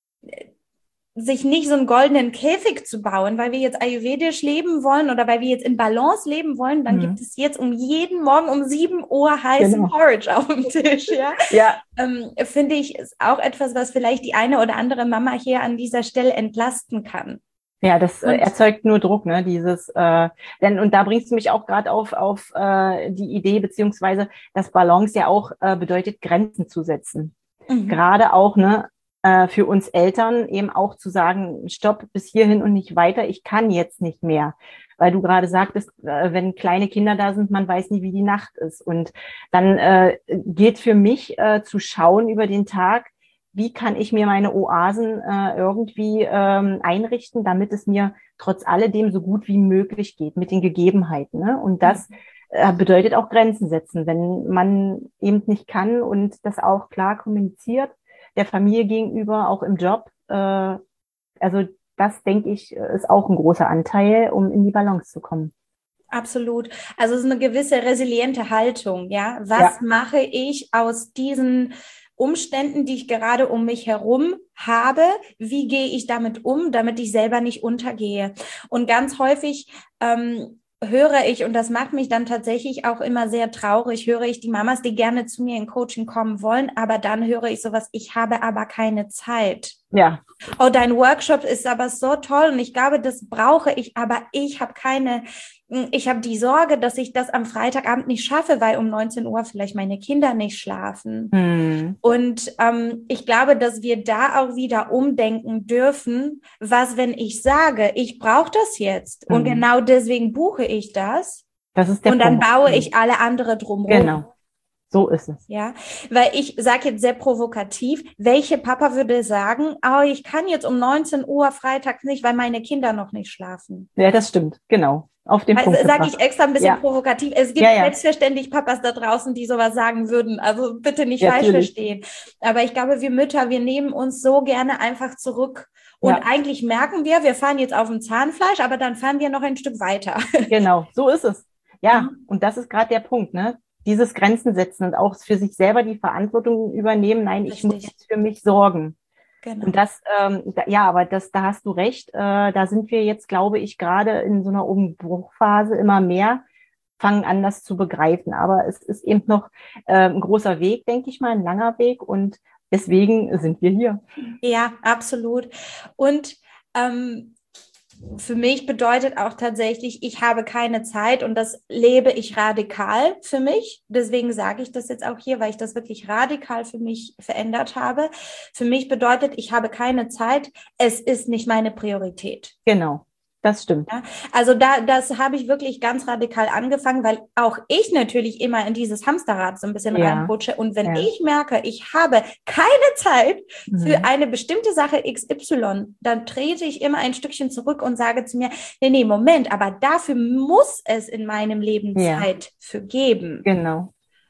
Speaker 1: sich nicht so einen goldenen Käfig zu bauen, weil wir jetzt ayurvedisch leben wollen oder weil wir jetzt in Balance leben wollen, dann
Speaker 2: Mhm.
Speaker 1: gibt es jetzt um jeden Morgen um sieben Uhr heißen
Speaker 2: Genau.
Speaker 1: Porridge auf dem Tisch, ja.
Speaker 2: Ja,
Speaker 1: Ähm, finde ich, ist auch etwas, was vielleicht die eine oder andere Mama hier an dieser Stelle entlasten kann.
Speaker 2: ja, das äh,
Speaker 1: Und
Speaker 2: erzeugt nur Druck, ne? Dieses, äh, denn und da bringst du mich auch gerade auf auf äh, die Idee beziehungsweise das Balance ja auch äh, bedeutet Grenzen zu setzen.
Speaker 1: mhm.
Speaker 2: Gerade auch ne äh, für uns Eltern eben auch zu sagen, stopp bis hierhin und nicht weiter. Ich kann jetzt nicht mehr, weil du gerade sagtest, äh, wenn kleine Kinder da sind, man weiß nie, wie die Nacht ist. Und dann äh, gilt für mich äh, zu schauen über den Tag, wie kann ich mir meine Oasen äh, irgendwie ähm, einrichten, damit es mir trotz alledem so gut wie möglich geht mit den Gegebenheiten. Ne? Und das äh, bedeutet auch Grenzen setzen, wenn man eben nicht kann und das auch klar kommuniziert, der Familie gegenüber, auch im Job. Äh, also das, denke ich, ist auch ein großer Anteil, um in die Balance zu kommen.
Speaker 1: Absolut. Also es ist eine gewisse resiliente Haltung, ja. Was
Speaker 2: Ja.
Speaker 1: mache ich aus diesen Umständen, die ich gerade um mich herum habe? Wie gehe ich damit um, damit ich selber nicht untergehe? Und ganz häufig ähm, höre ich, und das macht mich dann tatsächlich auch immer sehr traurig, höre ich die Mamas, die gerne zu mir in Coaching kommen wollen, aber dann höre ich sowas, ich habe aber keine Zeit.
Speaker 2: Ja.
Speaker 1: Oh, dein Workshop ist aber so toll und ich glaube, das brauche ich, aber ich habe keine, ich habe die Sorge, dass ich das am Freitagabend nicht schaffe, weil um neunzehn Uhr vielleicht meine Kinder nicht schlafen.
Speaker 2: Hm.
Speaker 1: Und ähm, ich glaube, dass wir da auch wieder umdenken dürfen, was, wenn ich sage, ich brauche das jetzt
Speaker 2: Hm.
Speaker 1: und genau deswegen buche ich das
Speaker 2: Das ist der
Speaker 1: und dann
Speaker 2: Punkt.
Speaker 1: baue ich alle andere drumherum.
Speaker 2: Genau. So ist es.
Speaker 1: Ja, weil ich sage jetzt sehr provokativ, welche Papa würde sagen, oh, ich kann jetzt um neunzehn Uhr freitags nicht, weil meine Kinder noch nicht schlafen.
Speaker 2: Ja, das stimmt. Genau. Auf den
Speaker 1: Also
Speaker 2: Punkt
Speaker 1: sage ich
Speaker 2: gebracht.
Speaker 1: extra ein bisschen
Speaker 2: Ja.
Speaker 1: provokativ. Es gibt
Speaker 2: Ja, ja.
Speaker 1: selbstverständlich Papas da draußen, die sowas sagen würden. Also bitte nicht
Speaker 2: Ja,
Speaker 1: falsch
Speaker 2: natürlich.
Speaker 1: verstehen. Aber ich glaube, wir Mütter, wir nehmen uns so gerne einfach zurück. Und
Speaker 2: Ja.
Speaker 1: eigentlich merken wir, wir fahren jetzt auf dem Zahnfleisch, aber dann fahren wir noch ein Stück weiter.
Speaker 2: Genau, so ist es. Ja,
Speaker 1: Mhm.
Speaker 2: und das ist gerade der Punkt, ne? Dieses Grenzen setzen und auch für sich selber die Verantwortung übernehmen. Nein, ich muss
Speaker 1: Richtig.
Speaker 2: jetzt für mich sorgen.
Speaker 1: Genau.
Speaker 2: Und das, ähm, da, ja, aber das, da hast du recht. Äh, da sind wir jetzt, glaube ich, gerade in so einer Umbruchphase immer mehr, fangen an, das zu begreifen. Aber es ist eben noch äh, ein großer Weg, denke ich mal, ein langer Weg. Und deswegen sind wir hier.
Speaker 1: Ja, absolut. Und ähm, für mich bedeutet auch tatsächlich, ich habe keine Zeit und das lebe ich radikal für mich. Deswegen sage ich das jetzt auch hier, weil ich das wirklich radikal für mich verändert habe. Für mich bedeutet, ich habe keine Zeit. Es ist nicht meine Priorität.
Speaker 2: Genau, das stimmt.
Speaker 1: Ja, also da, das habe ich wirklich ganz radikal angefangen, weil auch ich natürlich immer in dieses Hamsterrad so ein bisschen
Speaker 2: Ja.
Speaker 1: reinrutsche. Und wenn
Speaker 2: Ja.
Speaker 1: ich merke, ich habe keine Zeit für
Speaker 2: Mhm.
Speaker 1: eine bestimmte Sache X Y, dann trete ich immer ein Stückchen zurück und sage zu mir, nee, nee, Moment, aber dafür muss es in meinem Leben
Speaker 2: Ja.
Speaker 1: Zeit für geben.
Speaker 2: Genau.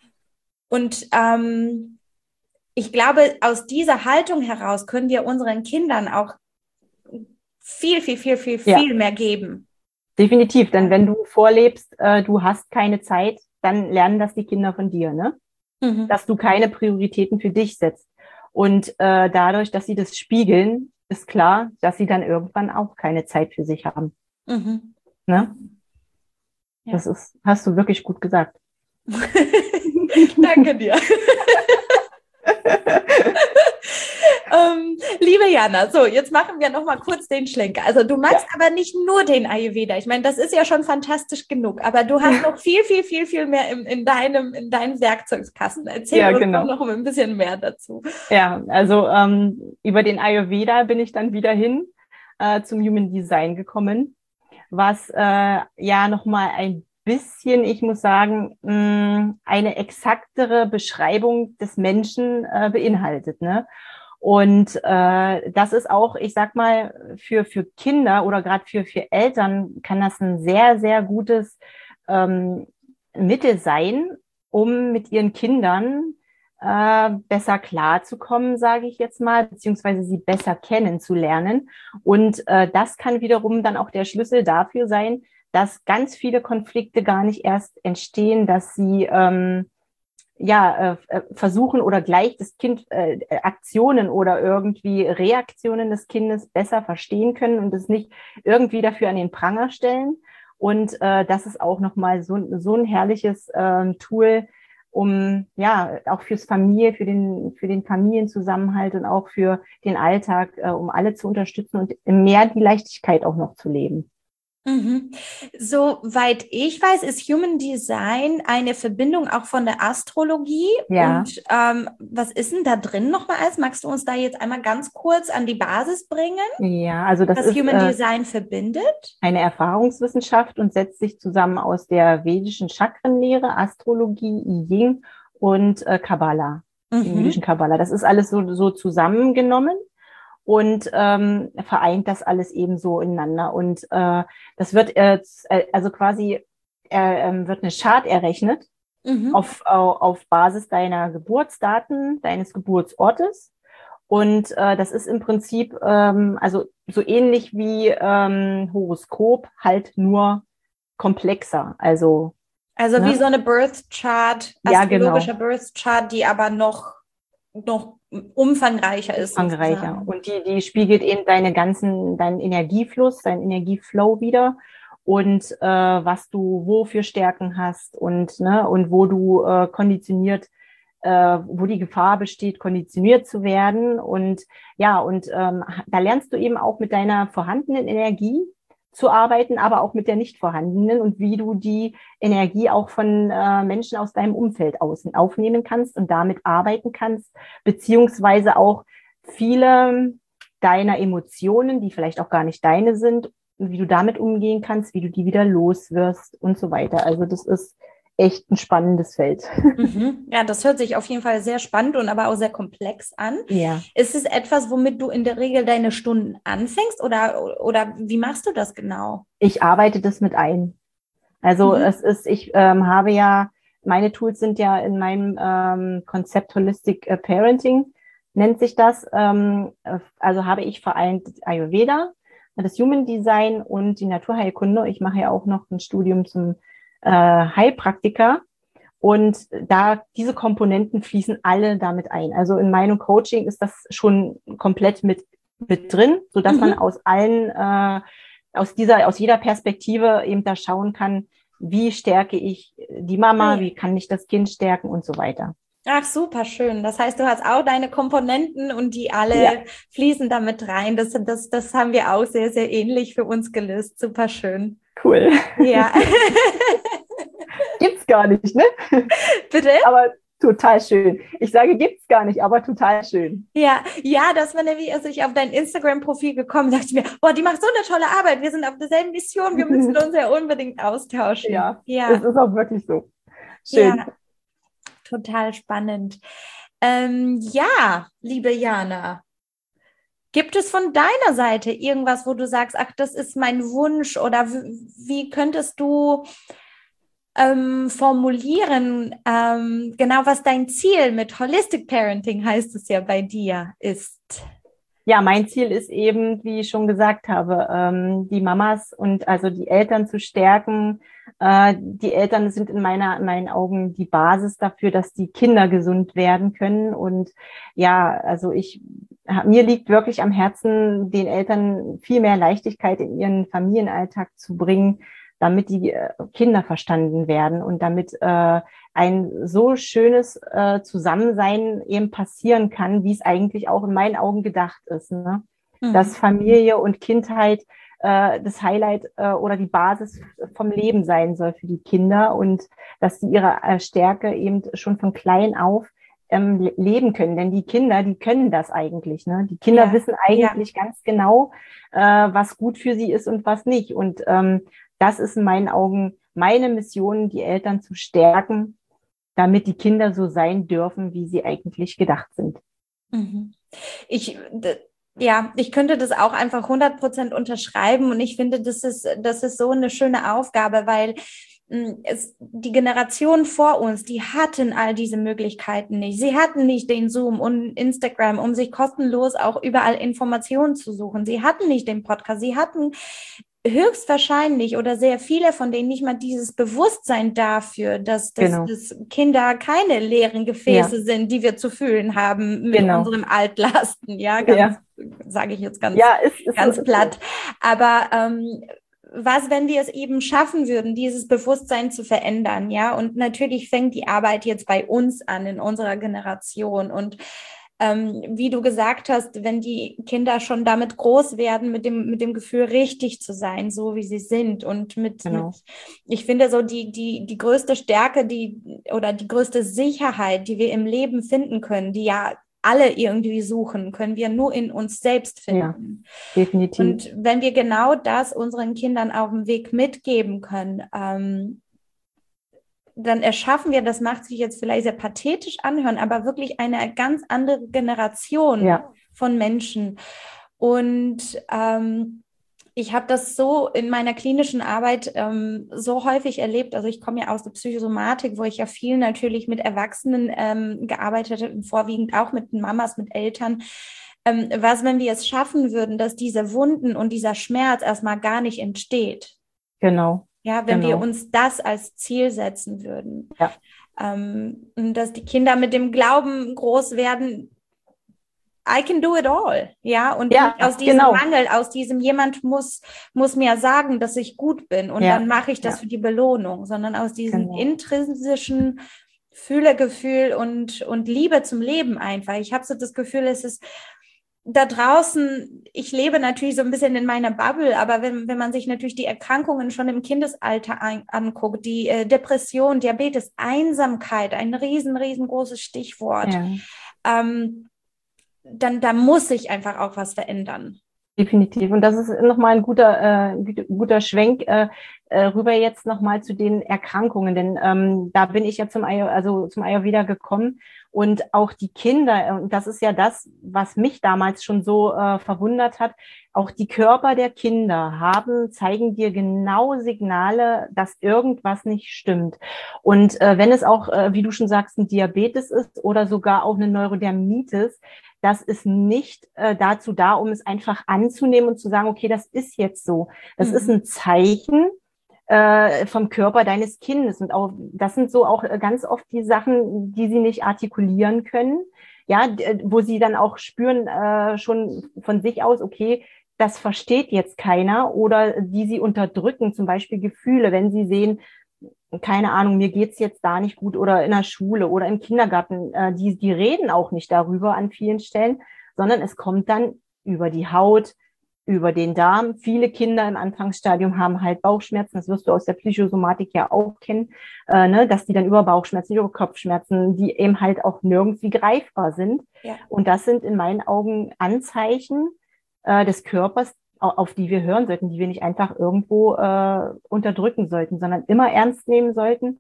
Speaker 1: Und ähm, ich glaube, aus dieser Haltung heraus können wir unseren Kindern auch viel, viel, viel, viel,
Speaker 2: Ja.
Speaker 1: viel mehr geben.
Speaker 2: Definitiv, denn wenn du vorlebst, äh, du hast keine Zeit, dann lernen das die Kinder von dir, ne?
Speaker 1: Mhm.
Speaker 2: dass du keine Prioritäten für dich setzt. Und äh, dadurch, dass sie das spiegeln, ist klar, dass sie dann irgendwann auch keine Zeit für sich haben.
Speaker 1: Mhm.
Speaker 2: Ne?
Speaker 1: Ja.
Speaker 2: Das ist, hast du wirklich gut gesagt.
Speaker 1: Danke dir. ähm, liebe Jana, so, jetzt machen wir noch mal kurz den Schlenker. Also du magst ja. aber nicht nur den Ayurveda. Ich meine, das ist ja schon fantastisch genug, aber du hast noch viel, viel, viel, viel mehr im, in, deinem, in deinem Werkzeugkasten. Erzähl
Speaker 2: ja,
Speaker 1: uns
Speaker 2: genau.
Speaker 1: noch ein bisschen mehr dazu.
Speaker 2: Ja, also ähm, über den Ayurveda bin ich dann wieder hin äh, zum Human Design gekommen, was äh, ja noch mal ein bisschen, ich muss sagen, mh, eine exaktere Beschreibung des Menschen äh, beinhaltet, ne? Und äh, das ist auch, ich sag mal, für für Kinder oder gerade für für Eltern kann das ein sehr sehr gutes ähm, Mittel sein, um mit ihren Kindern äh, besser klarzukommen, sage ich jetzt mal, beziehungsweise sie besser kennenzulernen. Und äh, das kann wiederum dann auch der Schlüssel dafür sein, dass ganz viele Konflikte gar nicht erst entstehen, dass sie ähm, ja äh, versuchen oder gleich das Kind äh, Aktionen oder irgendwie Reaktionen des Kindes besser verstehen können und es nicht irgendwie dafür an den Pranger stellen. Und äh, das ist auch nochmal so, so ein herrliches äh, Tool, um ja auch fürs Familie, für den für den Familienzusammenhalt und auch für den Alltag, äh, um alle zu unterstützen und mehr die Leichtigkeit auch noch zu leben.
Speaker 1: Mhm. Soweit ich weiß, ist Human Design eine Verbindung auch von der Astrologie.
Speaker 2: Ja.
Speaker 1: Und ähm, was ist denn da drin nochmal alles? Magst du uns da jetzt einmal ganz kurz an die Basis bringen?
Speaker 2: Ja, also das
Speaker 1: was
Speaker 2: ist
Speaker 1: Human
Speaker 2: äh,
Speaker 1: Design verbindet?
Speaker 2: Eine Erfahrungswissenschaft und setzt sich zusammen aus der vedischen Chakrenlehre, Astrologie, I Ching und äh, Kabbalah,
Speaker 1: Mhm.
Speaker 2: dem jüdischen Kabbalah. Das ist alles so, so zusammengenommen und ähm, vereint das alles eben so ineinander. Und äh, das wird äh, also quasi äh, wird eine Chart errechnet
Speaker 1: Mhm.
Speaker 2: auf, auf Basis deiner Geburtsdaten, deines Geburtsortes. Und äh, das ist im Prinzip ähm, also so ähnlich wie ähm, Horoskop, halt nur komplexer. Also
Speaker 1: Also
Speaker 2: ne?
Speaker 1: wie so eine Birth Chart,
Speaker 2: Ja,
Speaker 1: astrologischer
Speaker 2: genau.
Speaker 1: Birth Chart, die aber noch noch umfangreicher ist.
Speaker 2: Umfangreicher.
Speaker 1: Sozusagen.
Speaker 2: Und die, die spiegelt eben deine ganzen, deinen Energiefluss, deinen Energieflow wieder und äh, was du wofür Stärken hast und ne und wo du äh, konditioniert, äh, wo die Gefahr besteht, konditioniert zu werden. Und ja, und ähm, da lernst du eben auch mit deiner vorhandenen Energie zu arbeiten, aber auch mit der nicht vorhandenen und wie du die Energie auch von äh, Menschen aus deinem Umfeld außen aufnehmen kannst und damit arbeiten kannst, beziehungsweise auch viele deiner Emotionen, die vielleicht auch gar nicht deine sind, wie du damit umgehen kannst, wie du die wieder loswirst und so weiter. Also das ist echt ein spannendes Feld.
Speaker 1: Mhm. Ja, das hört sich auf jeden Fall sehr spannend und aber auch sehr komplex an.
Speaker 2: Ja.
Speaker 1: Ist es etwas, womit du in der Regel deine Stunden anfängst oder, oder wie machst du das genau?
Speaker 2: Ich arbeite das mit ein. Also mhm. es ist, ich ähm, habe ja, meine Tools sind ja in meinem ähm, Konzept Holistic Parenting, nennt sich das. Ähm, also habe ich vereint Ayurveda, das Human Design und die Naturheilkunde. Ich mache ja auch noch ein Studium zum äh, Heilpraktiker. Und da diese Komponenten fließen alle damit ein. Also in meinem Coaching ist das schon komplett mit mit drin, so dass mhm. man aus allen äh, aus dieser aus jeder Perspektive eben da schauen kann, wie stärke ich die Mama, wie kann ich das Kind stärken und so weiter.
Speaker 1: Ach, super schön. Das heißt, du hast auch deine Komponenten und die alle ja. fließen damit rein. Das, das, das haben wir auch sehr, sehr ähnlich für uns gelöst. Super schön.
Speaker 2: Cool.
Speaker 1: Ja.
Speaker 2: Gibt's gar nicht, ne?
Speaker 1: Bitte?
Speaker 2: Aber total schön. Ich sage, gibt's gar nicht, aber total schön.
Speaker 1: Ja, ja, das war nämlich, als ich auf dein Instagram-Profil gekommen bin, dachte ich mir, boah, die macht so eine tolle Arbeit. Wir sind auf derselben Mission. Wir müssen uns ja unbedingt austauschen.
Speaker 2: Ja,
Speaker 1: ja.
Speaker 2: Es ist auch wirklich so. Schön.
Speaker 1: Ja. Total spannend. Ähm, ja, liebe Jana, gibt es von deiner Seite irgendwas, wo du sagst, ach, das ist mein Wunsch oder w- wie könntest du ähm, formulieren, ähm, genau was dein Ziel mit Holistic Parenting heißt es ja bei dir ist?
Speaker 2: Ja, mein Ziel ist eben, wie ich schon gesagt habe, ähm, die Mamas und also die Eltern zu stärken. Äh, die Eltern sind in meiner, in meinen Augen die Basis dafür, dass die Kinder gesund werden können. Und ja, also ich, mir liegt wirklich am Herzen, den Eltern viel mehr Leichtigkeit in ihren Familienalltag zu bringen, damit die äh, Kinder verstanden werden und damit äh, ein so schönes äh, Zusammensein eben passieren kann, wie es eigentlich auch in meinen Augen gedacht ist, ne?
Speaker 1: Mhm.
Speaker 2: Dass Familie und Kindheit äh, das Highlight äh, oder die Basis vom Leben sein soll für die Kinder und dass sie ihre äh, Stärke eben schon von klein auf ähm, leben können. Denn die Kinder, die können das eigentlich, ne? Die Kinder
Speaker 1: Ja,
Speaker 2: wissen
Speaker 1: ja.
Speaker 2: eigentlich ganz genau, äh, was gut für sie ist und was nicht. Und ähm, das ist in meinen Augen meine Mission, die Eltern zu stärken, damit die Kinder so sein dürfen, wie sie eigentlich gedacht sind.
Speaker 1: Mhm. Ich, d- ja, ich könnte das auch einfach hundert Prozent unterschreiben und ich finde, das ist, das ist so eine schöne Aufgabe, weil mh, es, die Generation vor uns, die hatten all diese Möglichkeiten nicht. Sie hatten nicht den Zoom und Instagram, um sich kostenlos auch überall Informationen zu suchen. Sie hatten nicht den Podcast. Sie hatten höchstwahrscheinlich oder sehr viele von denen nicht mal dieses Bewusstsein dafür, dass, dass,
Speaker 2: Genau.
Speaker 1: dass Kinder keine leeren Gefäße
Speaker 2: Ja,
Speaker 1: sind, die wir zu füllen haben mit
Speaker 2: genau.
Speaker 1: unserem Altlasten, ja, ganz,
Speaker 2: Ja,
Speaker 1: sage ich jetzt ganz,
Speaker 2: ja, ist, ist so,
Speaker 1: ganz
Speaker 2: ist
Speaker 1: platt.
Speaker 2: so.
Speaker 1: Aber ähm, was, wenn wir es eben schaffen würden, dieses Bewusstsein zu verändern, ja? Und natürlich fängt die Arbeit jetzt bei uns an, in unserer Generation. Und ähm, wie du gesagt hast, wenn die Kinder schon damit groß werden, mit dem, mit dem Gefühl, richtig zu sein, so wie sie sind und mit, mit,
Speaker 2: Genau.
Speaker 1: ich finde so die, die, die größte Stärke, die, oder die größte Sicherheit, die wir im Leben finden können, die ja alle irgendwie suchen, können wir nur in uns selbst
Speaker 2: Ja,
Speaker 1: finden.
Speaker 2: definitiv.
Speaker 1: Und wenn wir genau das unseren Kindern auf dem Weg mitgeben können, ähm, dann erschaffen wir, das macht sich jetzt vielleicht sehr pathetisch anhören, aber wirklich eine ganz andere Generation
Speaker 2: Ja,
Speaker 1: von Menschen. Und ähm, ich habe das so in meiner klinischen Arbeit ähm, so häufig erlebt. Also ich komme ja aus der Psychosomatik, wo ich ja viel natürlich mit Erwachsenen ähm, gearbeitet habe, vorwiegend auch mit Mamas, mit Eltern. Ähm, was, wenn wir es schaffen würden, dass diese Wunden und dieser Schmerz erstmal gar nicht entsteht?
Speaker 2: genau.
Speaker 1: Ja, wenn wir
Speaker 2: Genau.
Speaker 1: uns das als Ziel setzen würden,
Speaker 2: Ja,
Speaker 1: ähm, dass die Kinder mit dem Glauben groß werden, I can do it all, ja, und
Speaker 2: ja,
Speaker 1: nicht aus diesem
Speaker 2: genau.
Speaker 1: Mangel, aus diesem jemand muss, muss mir sagen, dass ich gut bin und dann
Speaker 2: Ja,
Speaker 1: mache ich das
Speaker 2: ja,
Speaker 1: für die Belohnung, sondern aus diesem
Speaker 2: genau.
Speaker 1: intrinsischen Fühlegefühl und, und Liebe zum Leben einfach. Ich habe so das Gefühl, es ist da draußen, ich lebe natürlich so ein bisschen in meiner Bubble, aber wenn, wenn man sich natürlich die Erkrankungen schon im Kindesalter ein, anguckt, die äh, Depression, Diabetes, Einsamkeit, ein riesen, riesengroßes Stichwort,
Speaker 2: Ja.
Speaker 1: ähm, dann da muss sich einfach auch was verändern.
Speaker 2: Definitiv. Und das ist nochmal ein guter, äh, guter Schwenk äh, äh, rüber jetzt nochmal zu den Erkrankungen. Denn ähm, da bin ich ja zum, Ayur, also zum Ayurveda gekommen und auch die Kinder, und das ist ja das, was mich damals schon so äh, verwundert hat, auch die Körper der Kinder haben, zeigen dir genau Signale, dass irgendwas nicht stimmt. Und äh, wenn es auch, äh, wie du schon sagst, ein Diabetes ist oder sogar auch eine Neurodermitis, das ist nicht äh, dazu da, um es einfach anzunehmen und zu sagen, okay, das ist jetzt so. Das ist
Speaker 1: Mhm.
Speaker 2: ein Zeichen äh, vom Körper deines Kindes. Und auch das sind so auch ganz oft die Sachen, die sie nicht artikulieren können. Ja, wo sie dann auch spüren äh, schon von sich aus, okay, das versteht jetzt keiner, oder die sie unterdrücken, zum Beispiel Gefühle, wenn sie sehen, keine Ahnung, mir geht's jetzt da nicht gut, oder in der Schule oder im Kindergarten, äh, die, die reden auch nicht darüber an vielen Stellen, sondern es kommt dann über die Haut, über den Darm. Viele Kinder im Anfangsstadium haben halt Bauchschmerzen, das wirst du aus der Psychosomatik ja auch kennen, äh, ne, dass die dann über Bauchschmerzen, über Kopfschmerzen, die eben halt auch nirgendwie greifbar sind.
Speaker 1: Ja.
Speaker 2: Und das sind in meinen Augen Anzeichen äh, des Körpers, auf die wir hören sollten, die wir nicht einfach irgendwo äh, unterdrücken sollten, sondern immer ernst nehmen sollten.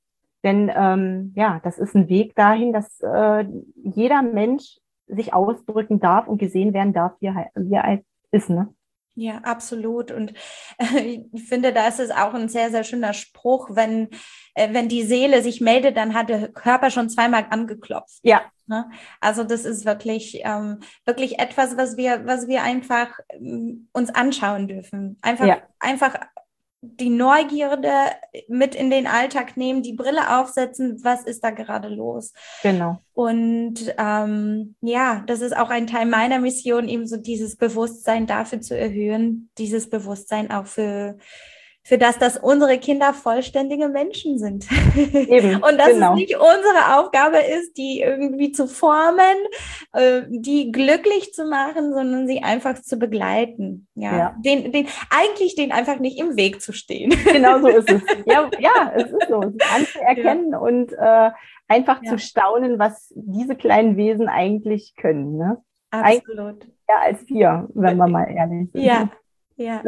Speaker 2: Denn ähm, ja, das ist ein Weg dahin, dass äh, jeder Mensch sich ausdrücken darf und gesehen werden darf, wie er, wie er ist. Ne?
Speaker 1: Ja, absolut. Und äh, ich finde, da ist es auch ein sehr, sehr schöner Spruch, wenn, äh, wenn die Seele sich meldet, dann hat der Körper schon zweimal angeklopft.
Speaker 2: Ja.
Speaker 1: Ne? Also das ist wirklich, ähm, wirklich etwas, was wir, was wir einfach ähm, uns anschauen dürfen. Einfach,
Speaker 2: Ja.
Speaker 1: einfach die Neugierde mit in den Alltag nehmen, die Brille aufsetzen, was ist da gerade los?
Speaker 2: Genau.
Speaker 1: Und ähm, ja, das ist auch ein Teil meiner Mission, eben so dieses Bewusstsein dafür zu erhöhen, dieses Bewusstsein auch für, für das, dass unsere Kinder vollständige Menschen sind.
Speaker 2: Eben,
Speaker 1: und dass
Speaker 2: genau.
Speaker 1: es nicht unsere Aufgabe ist, die irgendwie zu formen, äh, die glücklich zu machen, sondern sie einfach zu begleiten. Ja,
Speaker 2: Ja.
Speaker 1: Den, den, eigentlich denen einfach nicht im Weg zu stehen.
Speaker 2: Genau so ist es. Ja, ja, es ist so. Es anzuerkennen ja. und äh, einfach ja. zu staunen, was diese kleinen Wesen eigentlich können. Ne?
Speaker 1: Absolut.
Speaker 2: Ja, als wir, wenn wir mal ehrlich sind.
Speaker 1: Ja. Ja.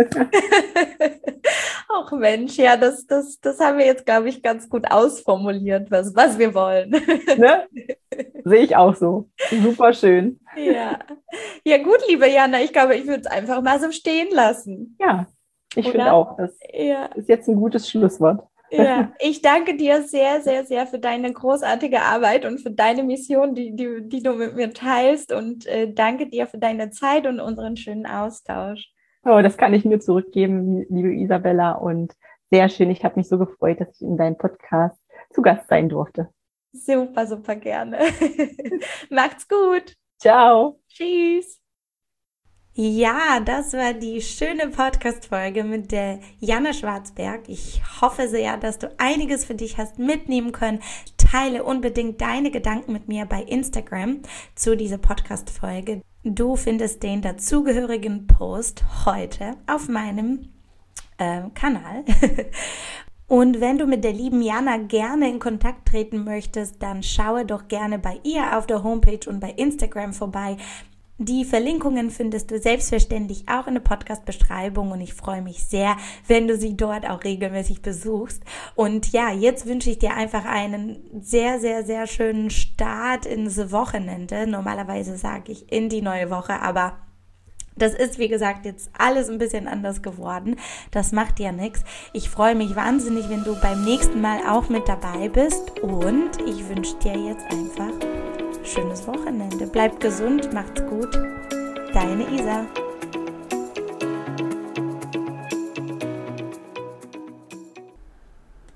Speaker 1: Ach Mensch, ja, das, das, das haben wir jetzt, glaube ich, ganz gut ausformuliert, was, was wir wollen.
Speaker 2: Ne? Sehe ich auch so. Super schön.
Speaker 1: Ja. Ja, gut, liebe Jana, ich glaube, ich würde es einfach mal so stehen lassen.
Speaker 2: Ja, ich finde auch. Das ja. ist jetzt ein gutes Schlusswort.
Speaker 1: Ja, ich danke dir sehr, sehr, sehr für deine großartige Arbeit und für deine Mission, die, die, die du mit mir teilst. Und äh, danke dir für deine Zeit und unseren schönen Austausch.
Speaker 2: Oh, das kann ich mir zurückgeben, liebe Isabella. Und sehr schön. Ich habe mich so gefreut, dass ich in deinem Podcast zu Gast sein durfte.
Speaker 1: Super, super gerne. Macht's gut.
Speaker 2: Ciao.
Speaker 1: Tschüss. Ja, das war die schöne Podcast-Folge mit der Jana Schwarzberg. Ich hoffe sehr, dass du einiges für dich hast mitnehmen können. Teile unbedingt deine Gedanken mit mir bei Instagram zu dieser Podcast-Folge. Du findest den dazugehörigen Post heute auf meinem äh, Kanal. Und wenn du mit der lieben Jana gerne in Kontakt treten möchtest, dann schaue doch gerne bei ihr auf der Homepage und bei Instagram vorbei. Die Verlinkungen findest du selbstverständlich auch in der Podcast-Beschreibung und ich freue mich sehr, wenn du sie dort auch regelmäßig besuchst. Und ja, jetzt wünsche ich dir einfach einen sehr, sehr, sehr schönen Start ins Wochenende. Normalerweise sage ich in die neue Woche, aber das ist, wie gesagt, jetzt alles ein bisschen anders geworden. Das macht ja nichts. Ich freue mich wahnsinnig, wenn du beim nächsten Mal auch mit dabei bist und ich wünsche dir jetzt einfach schönes Wochenende. Bleibt gesund, macht's gut. Deine Isa.